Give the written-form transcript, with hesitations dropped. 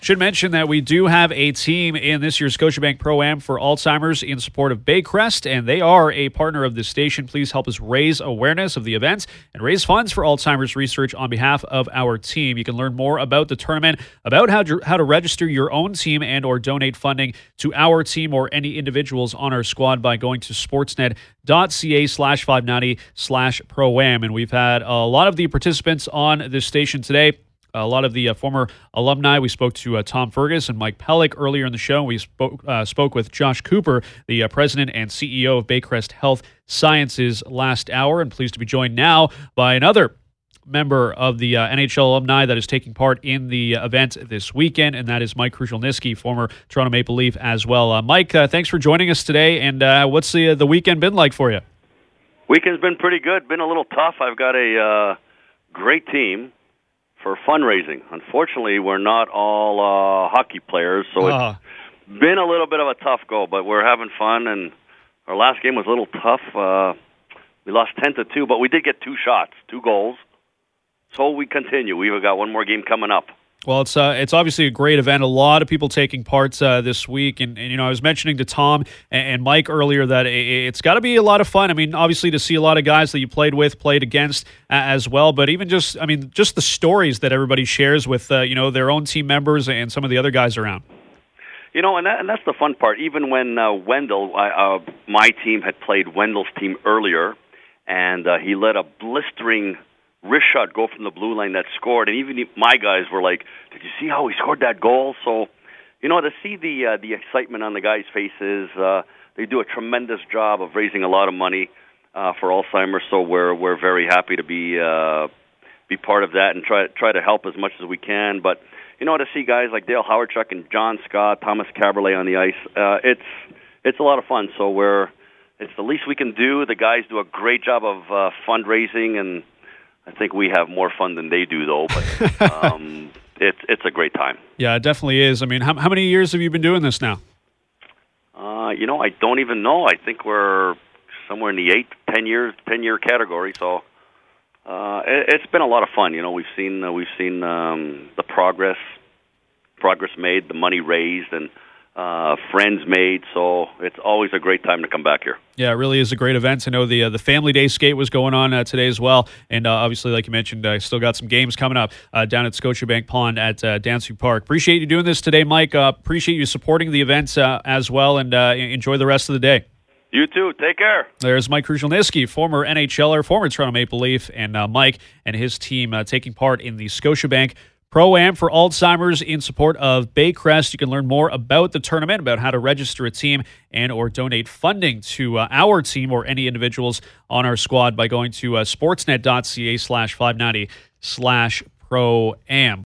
Should mention that we do have a team in this year's Scotiabank Pro-Am for Alzheimer's in support of Baycrest, and they are a partner of this station. Please help us raise awareness of the event and raise funds for Alzheimer's research on behalf of our team. You can learn more about the tournament, about how to register your own team and or donate funding to our team or any individuals on our squad by going to sportsnet.ca/590/pro-am. And we've had a lot of the participants on this station today. A lot of the former alumni. We spoke to Tom Fergus and Mike Pellick earlier in the show. We spoke with Josh Cooper, the president and CEO of Baycrest Health Sciences, last hour. And pleased to be joined now by another member of the NHL alumni that is taking part in the event this weekend, and that is Mike Krushelnyski, former Toronto Maple Leaf as well. Mike, thanks for joining us today. And what's the weekend been like for you? Weekend's been pretty good. Been a little tough. I've got a great team for fundraising. Unfortunately, we're not all hockey players, so it's been a little bit of a tough go, but we're having fun, and our last game was a little tough. We lost 10-2, but we did get 2 shots, 2 goals, so we continue. We've got one more game coming up. Well, it's obviously a great event. A lot of people taking part this week, and you know, I was mentioning to Tom and Mike earlier that it's got to be a lot of fun. I mean, obviously to see a lot of guys that you played with, played against as well, but even just the stories that everybody shares with their own team members and some of the other guys around. You know, and that's the fun part. Even when Wendell, my team had played Wendell's team earlier, and he led a blistering wrist shot go from the blue line that scored, and even my guys were like, "Did you see how he scored that goal?" So, you know, to see the excitement on the guys' faces, they do a tremendous job of raising a lot of money for Alzheimer's. So we're very happy to be part of that and try to help as much as we can. But you know, to see guys like Dale Howardchuk and John Scott, Thomas Caberlet on the ice, it's a lot of fun. So it's the least we can do. The guys do a great job of fundraising, and I think we have more fun than they do, though. But it's a great time. Yeah, it definitely is. I mean, how many years have you been doing this now? You know, I don't even know. I think we're somewhere in the 10-year category. So it's been a lot of fun. You know, we've seen the progress made, the money raised, and friends made, so it's always a great time to come back here. Yeah, it really is a great event. I know the Family Day skate was going on today as well, and obviously, like you mentioned, still got some games coming up down at Scotiabank Pond at Downsview Park. Appreciate you doing this today, Mike. Appreciate you supporting the events as well, and enjoy the rest of the day. You too. Take care. There's Mike Krushelnyski, former NHLer, former Toronto Maple Leaf, and Mike and his team taking part in the Scotiabank Pro-Am for Alzheimer's in support of Baycrest. You can learn more about the tournament, about how to register a team and or donate funding to our team or any individuals on our squad by going to sportsnet.ca/590/pro-am.